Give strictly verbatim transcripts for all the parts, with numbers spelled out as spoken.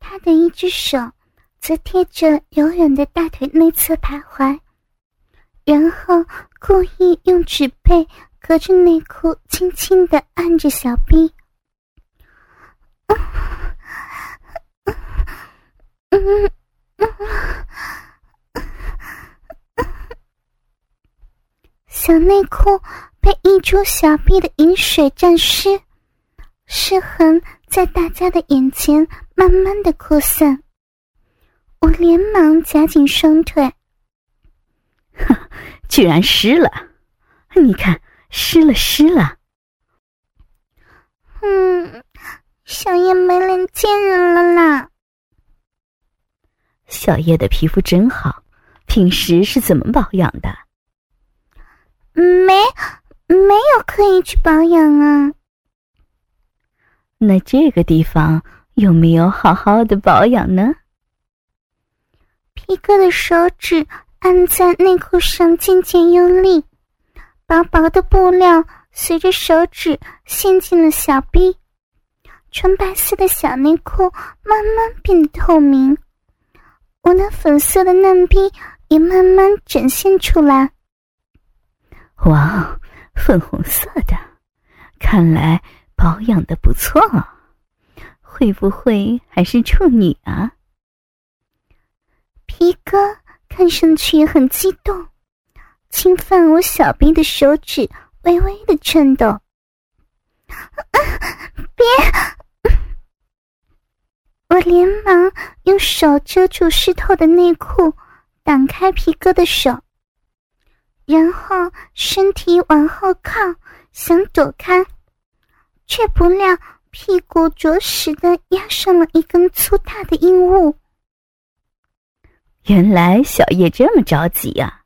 他的一只手则贴着柔软的大腿内侧徘徊，然后故意用指背隔着内裤轻轻地按着小臂。小内裤被溢出小臂的饮水沾湿，湿痕在大家的眼前慢慢的扩散。我连忙夹紧双腿。 居然湿了，你看，湿了湿了。 嗯，小叶没脸见人了啦。 小叶的皮肤真好，平时是怎么保养的？ 没，没有刻意去保养啊。 那这个地方有没有好好的保养呢？ 皮哥的手指按在内裤上渐渐用力，薄薄的布料随着手指陷进了小臂，纯白色的小内裤慢慢变得透明，我那粉色的嫩逼也慢慢展现出来。 哇，粉红色的，看来保养得不错，会不会还是处女啊？ 皮哥看上去很激动，侵犯我小臂的手指微微的颤抖。啊，别！我连忙用手遮住湿透的内裤，挡开皮哥的手，然后身体往后靠，想躲开，却不料屁股着实的压上了一根粗大的硬物。 原来小叶这么着急啊。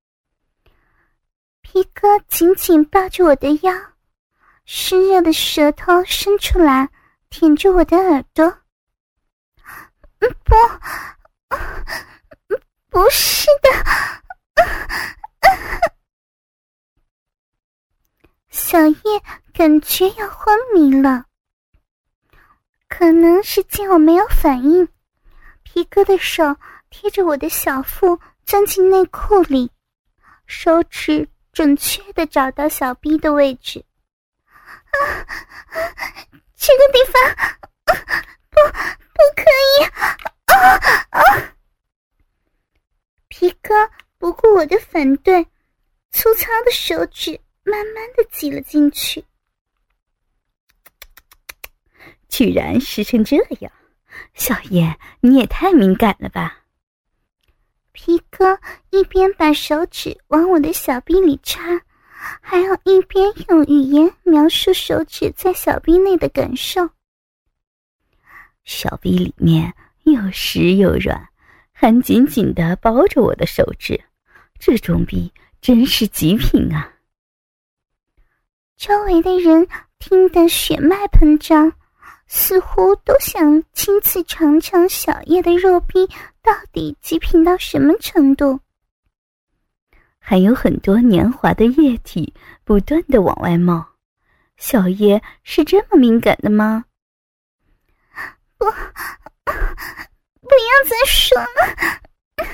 皮哥紧紧抱住我的腰，湿热的舌头伸出来舔着我的耳朵。不，不是的。小叶感觉要昏迷了，可能是见我没有反应，皮哥的手贴着我的小腹钻进内裤里，手指准确地找到小臂的位置。啊，这个地方，啊，不，不可以！啊啊！皮哥不顾我的反对，粗糙的手指慢慢地挤了进去。 居然湿成这样，小叶，你也太敏感了吧？ 皮哥一边把手指往我的小臂里插，还要一边用语言描述手指在小臂内的感受。 小臂里面又湿又软，还紧紧地包着我的手指，这种臂真是极品啊！ 周围的人听得血脉喷张，似乎都想亲自尝尝小叶的肉臂到底极品到什么程度。 还有很多黏滑的液体不断地往外冒，小叶是这么敏感的吗？ 不，不要再说了。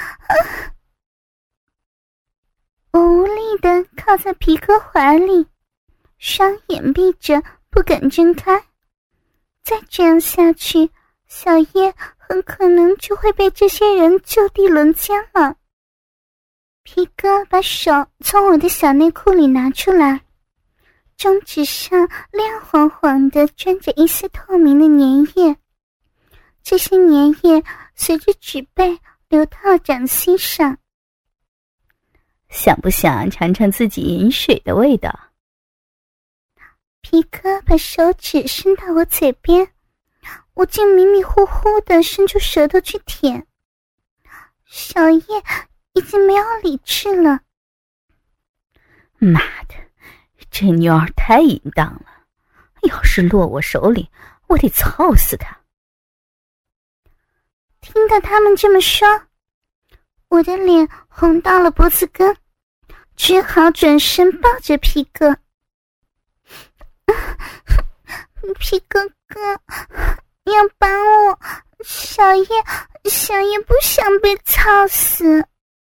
我无力地靠在皮哥怀里，双眼闭着不敢睁开。再这样下去，小叶很可能就会被这些人就地轮奸了。皮哥把手从我的小内裤里拿出来，中指上亮黄黄的沾着一丝透明的粘液，这些粘液随着指背流到掌心上。 想不想尝尝自己饮水的味道？ 皮哥把手指伸到我嘴边，我竟迷迷糊糊地伸出舌头去舔。小叶已经没有理智了。 妈的，这妞儿太淫荡了，要是落我手里，我得操死她。 听到他们这么说，我的脸红到了脖子根，只好转身抱着皮哥。皮哥哥，要把我小叶，小叶不想被操死。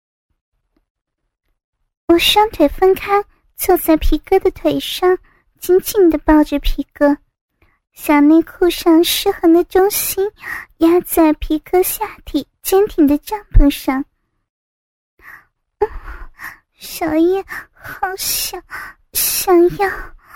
我双腿分开，坐在皮哥的腿上，紧紧地抱着皮哥，小内裤上失衡的中心压在皮哥下体坚挺的帐篷上。嗯，小叶好想想要。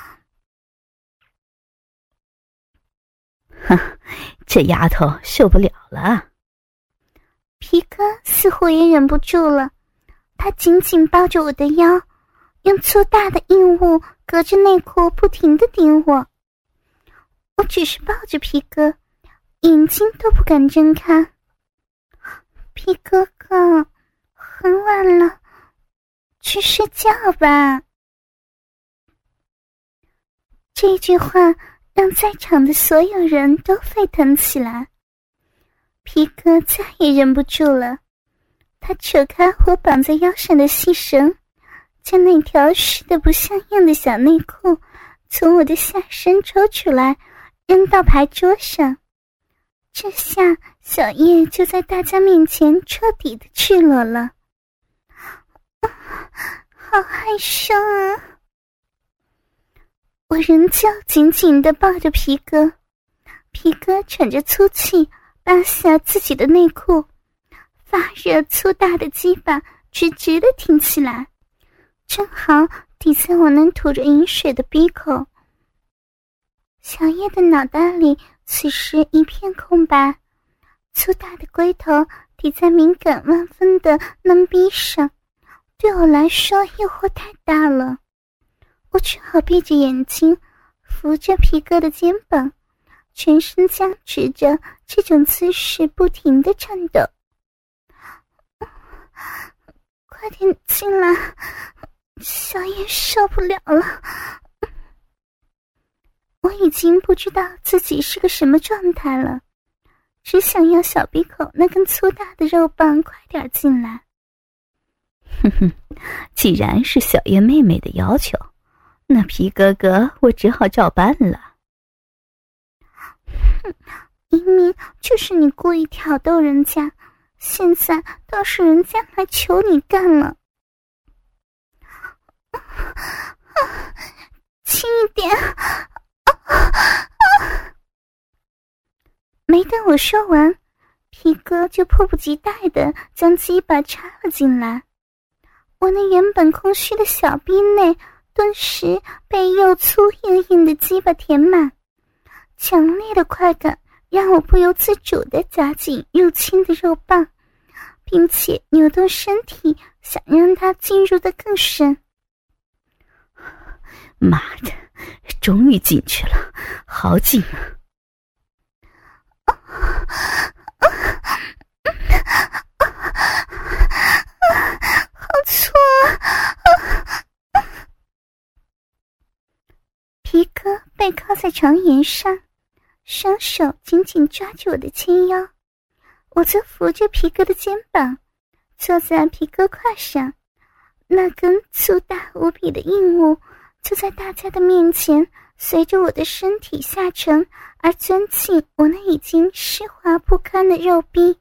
哼，这丫头受不了了。 皮哥似乎也忍不住了，他紧紧抱着我的腰，用粗大的硬物隔着内裤不停地顶我。我只是抱着皮哥，眼睛都不敢睁开。皮哥哥，很晚了，去睡觉吧。这句话让在场的所有人都沸腾起来。皮哥再也忍不住了，他扯开我绑在腰上的细绳，将那条湿得不像样的小内裤从我的下身抽出来，扔到牌桌上。这下小叶就在大家面前彻底的赤裸了。啊，好害羞啊！我仍旧紧紧地抱着皮哥，皮哥喘着粗气扒下自己的内裤，发热粗大的鸡巴直直地挺起来，正好抵在我能吐着饮水的鼻口。小叶的脑袋里此时一片空白，粗大的龟头抵在敏感万分的嫩逼上，对我来说诱惑太大了。我只好闭着眼睛，扶着皮哥的肩膀，全身僵直着，这种姿势不停地颤抖。快点进来，小叶受不了了。我已经不知道自己是个什么状态了，只想要小鼻口那根粗大的肉棒快点进来。 哼哼，既然是小叶妹妹的要求，那皮哥哥我只好照办了。 哼，明明就是你故意挑逗人家，现在倒是人家来求你干了。轻一点！没等我说完，皮哥就迫不及待地将鸡巴插了进来。我那原本空虚的小逼内顿时被又粗又硬的鸡巴填满，强烈的快感让我不由自主地夹紧入侵的肉棒，并且扭动身体想让它进入得更深。 妈的，终于进去了，好紧啊！ 好粗啊！皮哥背靠在床沿上，双手紧紧抓住我的纤腰，我则扶着皮哥的肩膀，坐在皮哥胯上，那根粗大无比的硬物就在大家的面前随着我的身体下沉而钻进我那已经湿滑不堪的肉壁。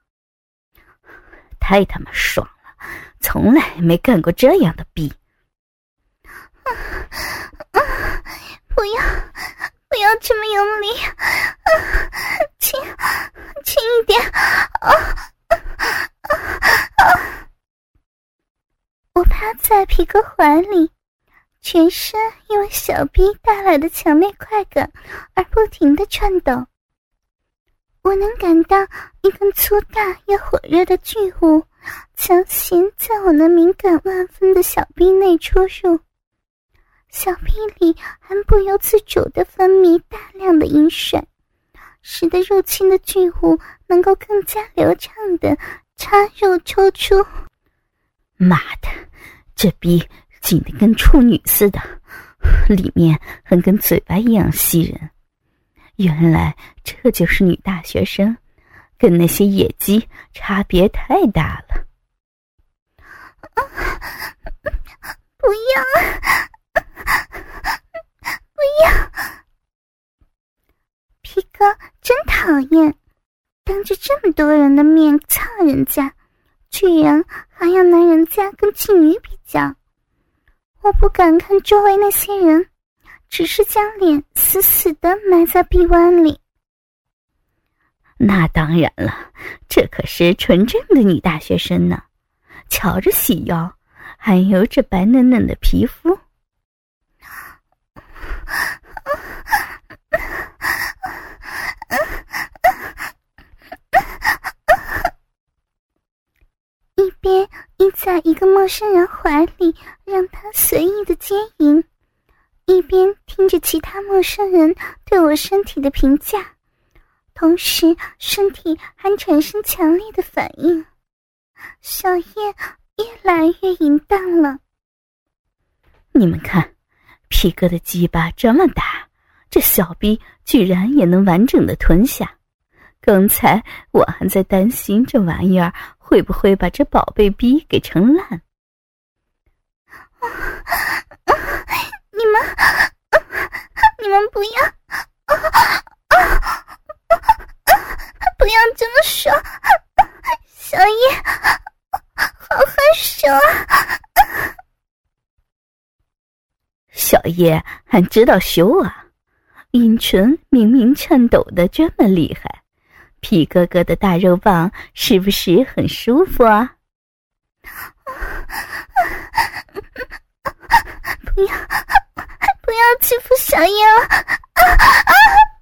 太他妈爽了，从来没干过这样的逼。 啊啊、不要不要这么用力，啊、轻轻一点。啊啊啊、我趴在皮哥怀里，全身因为小逼带来的强烈快感而不停地颤抖。我能感到一根粗大又火热的巨物强行在我那敏感万分的小逼内出入，小逼里还不由自主地分泌大量的饮水，使得入侵的巨物能够更加流畅地插入抽出。 妈的，这逼紧得跟处女似的，里面还跟嘴巴一样吸人。原来这就是女大学生，跟那些野鸡差别太大了。 啊、不要，不要！皮哥真讨厌， 当着这么多人的面操人家，居然还要拿人家跟妓女比较。我不敢看周围那些人，只是将脸死死地埋在臂弯里。 那当然了，这可是纯正的女大学生呢，瞧着细腰，还有这白嫩嫩的皮肤。 一边依在一个陌生人怀里让他随意的接淫，一边听着其他陌生人对我身体的评价，同时身体还产生强烈的反应，小叶越来越淫荡了。 你们看，皮哥的鸡巴这么大，这小逼居然也能完整的吞下。刚才我还在担心这玩意儿会不会把这宝贝逼给撑烂。 你们你们不要不要这么说，小叶好害羞啊。 小叶还知道羞啊，阴唇明明颤抖的这么厉害，皮哥哥的大肉棒是不是很舒服啊？ 不要不要欺负小叶了！啊啊！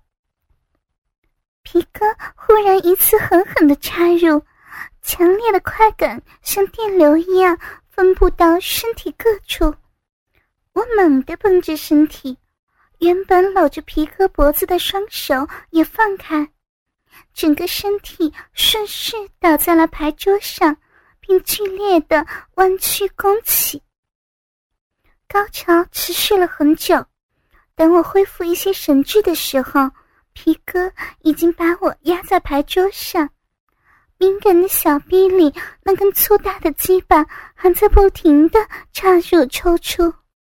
皮哥忽然一次狠狠地插入，强烈的快感像电流一样分布到身体各处。我猛地绷直身体，原本搂着皮哥脖子的双手也放开，整个身体顺势倒在了牌桌上，并剧烈地弯曲弓起。高潮持续了很久，等我恢复一些神智的时候，皮哥已经把我压在牌桌上，敏感的小臂里那根粗大的鸡巴还在不停地插入抽出。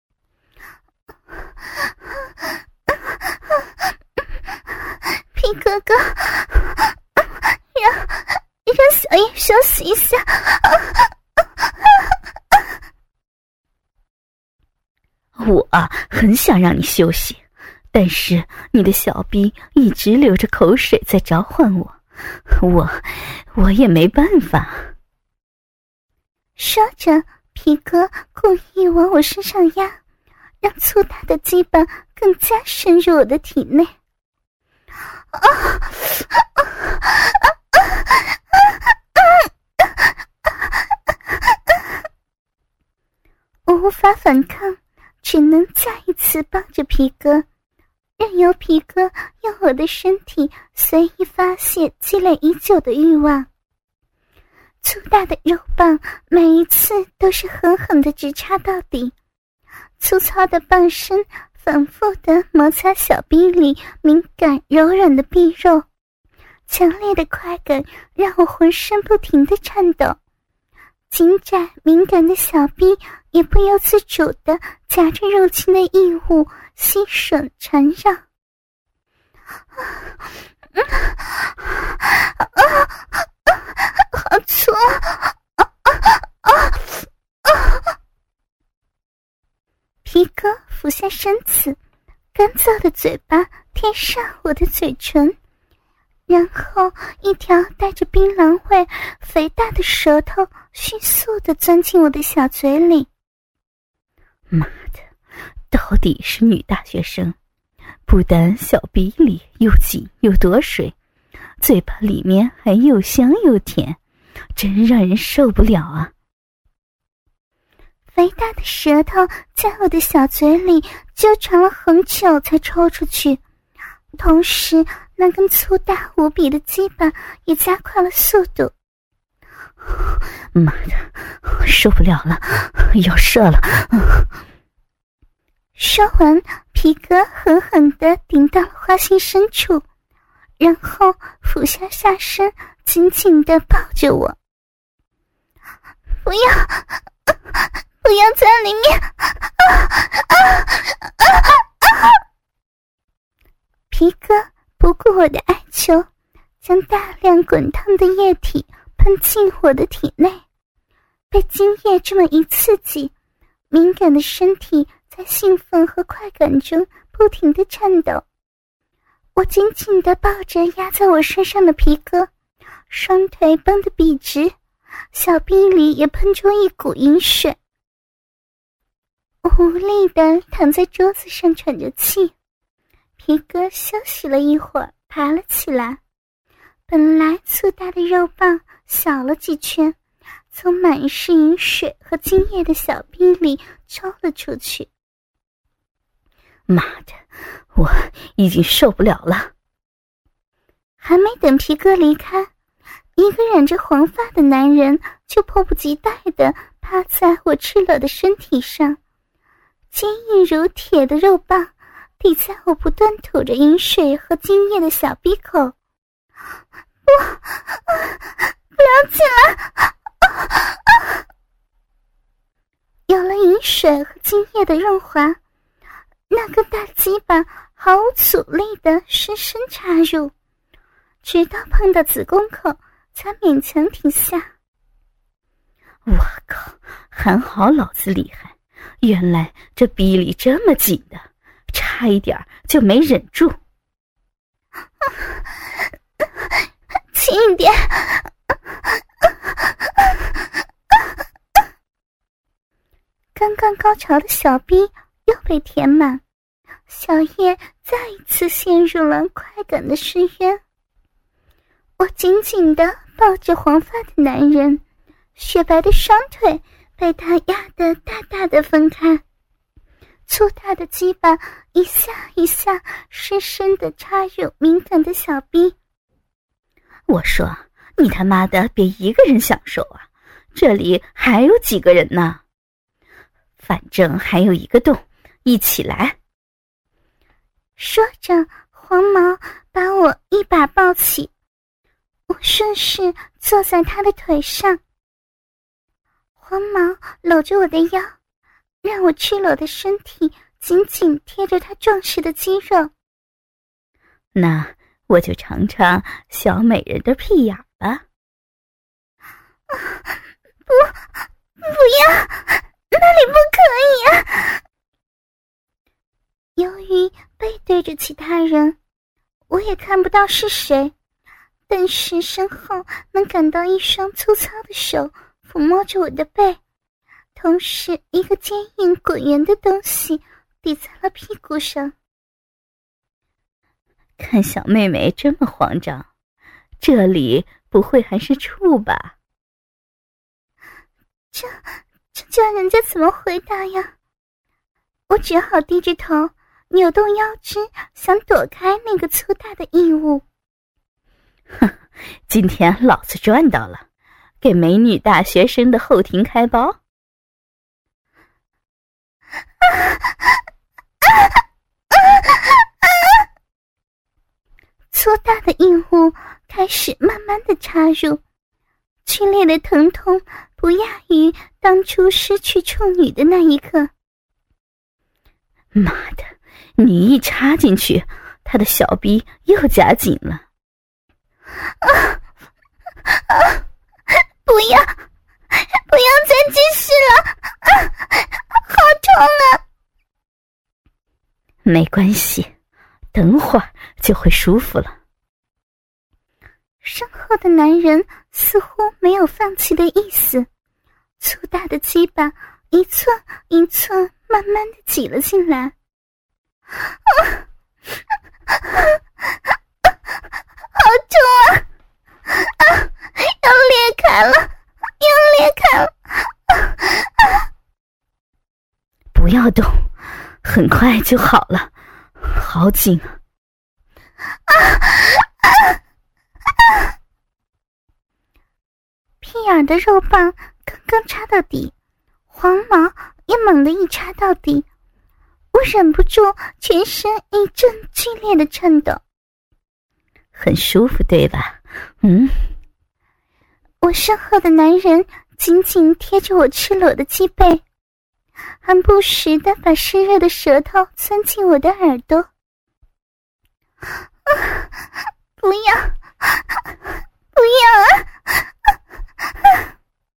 皮哥哥，让让小叶休息一下。 我啊，很想让你休息，但是你的小逼一直流着口水在召唤我，我我也没办法。 说着，皮哥故意往我身上压，让粗大的鸡巴更加深入我的体内。啊啊啊我无法反抗，只能再一次抱着皮哥，任由皮哥用我的身体随意发泄积累已久的欲望。粗大的肉棒每一次都是狠狠地直插到底，粗糙的棒身反复地摩擦小臂里敏感柔软的臂肉，强烈的快感让我浑身不停地颤抖，紧窄敏感的小臂也不由自主地夹着入侵的异物吸吮缠绕。好粗啊啊啊！皮哥俯下身子，干燥的嘴巴贴上我的嘴唇，然后一条带着槟榔味肥大的舌头迅速地钻进我的小嘴里。 妈的，到底是女大学生，不但小鼻里又紧又多水，嘴巴里面还又香又甜，真让人受不了啊！ 肥大的舌头在我的小嘴里纠缠了很久才抽出去，同时那根粗大无比的鸡巴也加快了速度。 妈的，受不了了，要射了！ 说完，皮哥狠狠地顶到了花心深处，然后俯下下身，紧紧地抱着我。不要，不要在里面！啊啊啊啊！皮哥不顾我的哀求， 将大量滚烫的液体喷进我的体内。被精液这么一刺激，敏感的身体在兴奋和快感中不停地颤抖。我紧紧地抱着压在我身上的皮哥，双腿绷得笔直，小臂里也喷出一股淫水。我无力地躺在桌子上喘着气，皮哥休息了一会儿，爬了起来。本来粗大的肉棒小了几圈，从满是饮水和精液的小臂里抽了出去。 妈的，我已经受不了了。 还没等皮哥离开，一个染着黄发的男人就迫不及待地趴在我赤裸的身体上，坚硬如铁的肉棒抵在我不断吐着饮水和精液的小鼻口。不，不要进来！有了饮水和精液的润滑，那个大鸡巴毫无阻力地深深插入，直到碰到子宫口才勉强停下。 我靠，还好老子厉害，原来这逼里这么紧的，差一点就没忍住。 轻一点！刚刚高潮的小逼又被填满，小叶再一次陷入了快感的深渊。我紧紧地抱着黄发的男人，雪白的双腿被他压得大大的分开，粗大的鸡巴一下一下深深地插入敏感的小逼。 我说，你他妈的别一个人享受啊，这里还有几个人呢？反正还有一个洞，一起来。 说着，黄毛把我一把抱起，我顺势坐在他的腿上。黄毛搂着我的腰，让我赤裸的身体紧紧贴着他壮实的肌肉。 那我就尝尝小美人的屁眼吧。 不，不要，那里不可以啊！由于背对着其他人，我也看不到是谁，但是身后能感到一双粗糙的手抚摸着我的背，同时一个坚硬滚圆的东西抵在了屁股上。 看小妹妹这么慌张，这里不会还是处吧？ 这这叫人家怎么回答呀？我只好低着头，扭动腰肢，想躲开那个粗大的异物。 哼，今天老子赚到了，给美女大学生的后庭开包。啊啊粗大的异物开始慢慢的插入，剧烈的疼痛不亚于当初失去处女的那一刻。 妈的，你一插进去，他的小逼又夹紧了。 啊啊！不要，不要再继续了！啊，好痛啊！ 没关系，等会儿就会舒服了。 身后的男人似乎没有放弃的意思，粗大的鸡巴一寸一寸慢慢的挤了进来。啊啊啊，好痛啊！啊，要裂开了，要裂开了！啊啊， 不要动，很快就好了，好紧啊！ 啊啊！屁眼的肉棒刚刚插到底，黄毛也猛地一插到底，我忍不住全身一阵剧烈的颤抖。 很舒服对吧？嗯。 我身后的男人紧紧贴着我赤裸的脊背，还不时地把湿热的舌头钻进我的耳朵。啊，不要， 不要啊！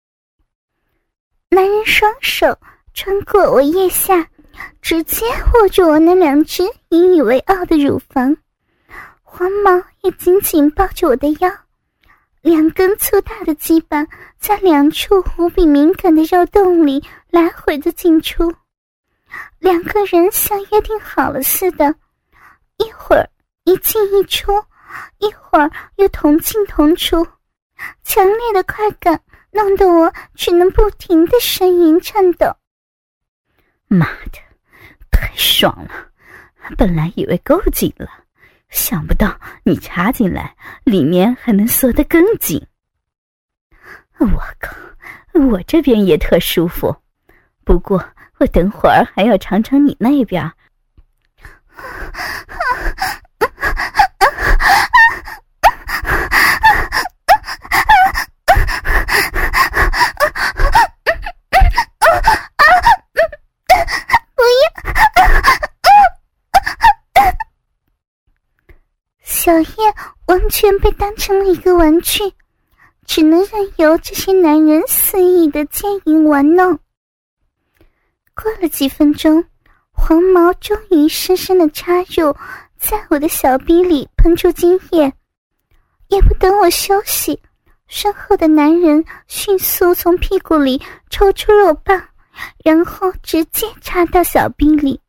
男人双手穿过我腋下，直接握住我那两只引以为傲的乳房，黄毛也紧紧抱着我的腰，两根粗大的鸡巴在两处无比敏感的肉洞里来回的进出，两个人像约定好了似的，一会儿一进一出，一会儿又同进同出，强烈的快感弄得我只能不停地呻吟颤抖。 妈的，太爽了！本来以为够紧了，想不到你插进来，里面还能缩得更紧。我靠，我这边也特舒服，不过我等会儿还要尝尝你那边。 小叶完全被当成了一个玩具，只能任由这些男人肆意的奸淫玩弄。过了几分钟，黄毛终于深深的插入，在我的小逼里喷出精液，也不等我休息，身后的男人迅速从屁股里抽出肉棒，然后直接插到小逼里。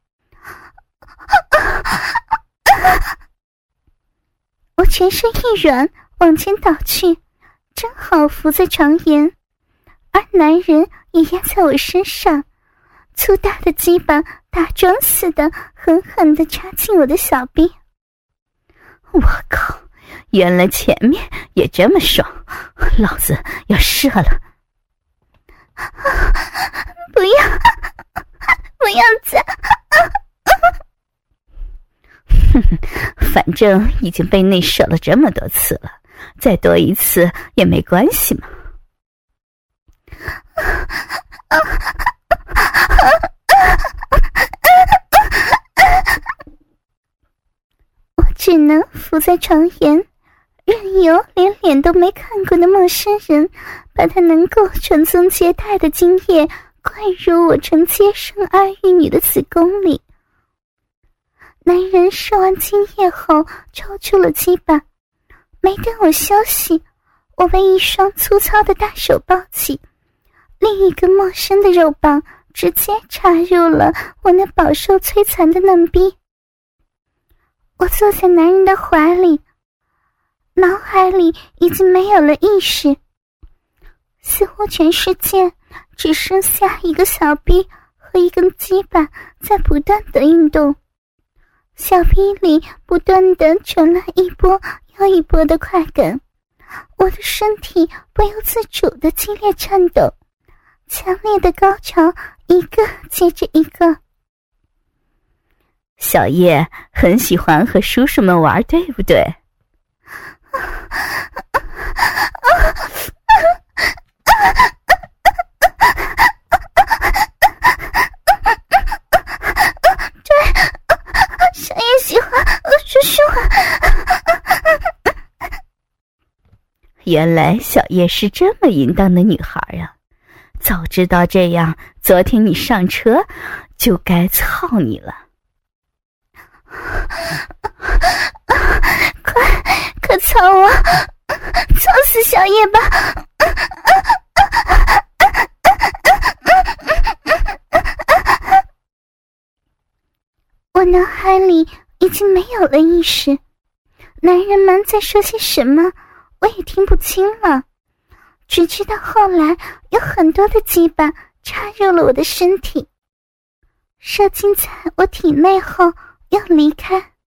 我全身一软，往前倒去，正好伏在床沿，而男人也压在我身上，粗大的鸡巴打桩似的狠狠地插进我的小臂。 我靠，原来前面也这么爽，老子要射了！ 不要，不要再！ 哼哼，反正已经被内射了这么多次了，再多一次也没关系嘛。 我只能伏在床沿，任由连脸都没看过的陌生人把他能够传宗接代的精液灌入我纯洁生儿育女的子宫里。男人射完精液后抽出了鸡巴，没等我休息，我被一双粗糙的大手抱起，另一根陌生的肉棒直接插入了我那饱受摧残的嫩逼。我坐在男人的怀里，脑海里已经没有了意识，似乎全世界只剩下一个小逼和一根鸡巴在不断的运动，小逼里不断的传来一波又一波的快感，我的身体不由自主的激烈颤抖，强烈的高潮一个接着一个。 小叶很喜欢和叔叔们玩，对不对？ 谁也喜欢叔叔。 原来小叶是这么淫荡的女孩啊！早知道这样，昨天你上车就该操你了。 快快操我，操死小叶吧！我脑海里已经没有了意识，男人们在说些什么我也听不清了，只知道后来有很多的鸡巴插入了我的身体，射精在我体内后又离开。